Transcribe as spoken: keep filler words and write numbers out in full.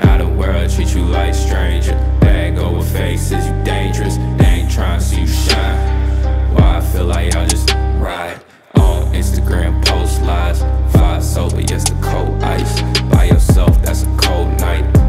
Now the world treat you like stranger. Bag over faces, you dangerous. They ain't tryna see you shine. Why I feel like y'all just ride on Instagram, post lies. Five sober, yes, the cold ice. By yourself, that's a cold night.